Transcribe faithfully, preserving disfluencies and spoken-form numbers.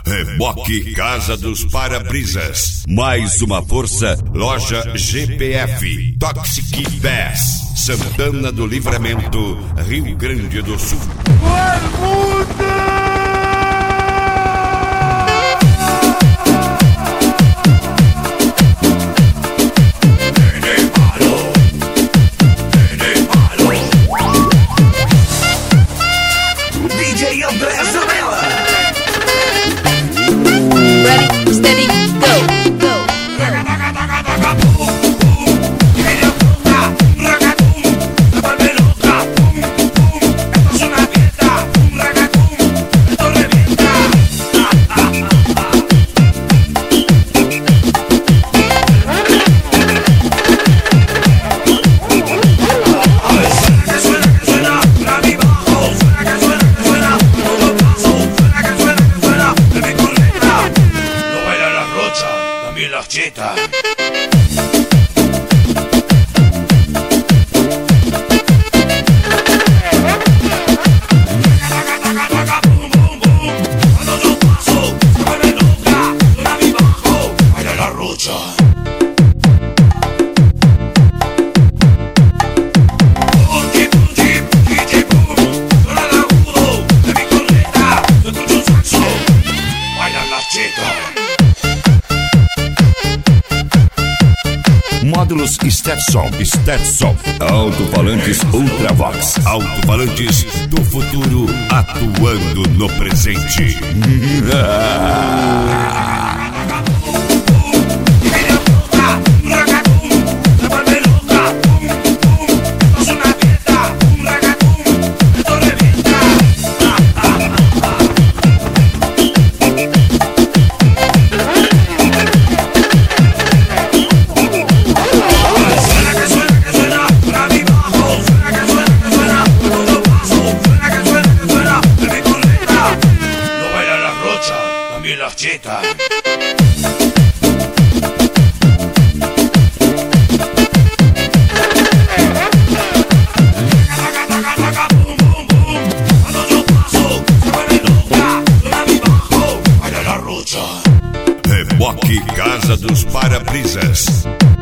Reboque Casa dos Para-Brisas. Mais uma força, loja G P F. Toxic Bass. Santana do Livramento, Rio Grande do Sul. Módulos Stetson, Stetson, alto-falantes Ultravox, alto-falantes do futuro atuando no presente. Reboque Casa dos Para-Brisas.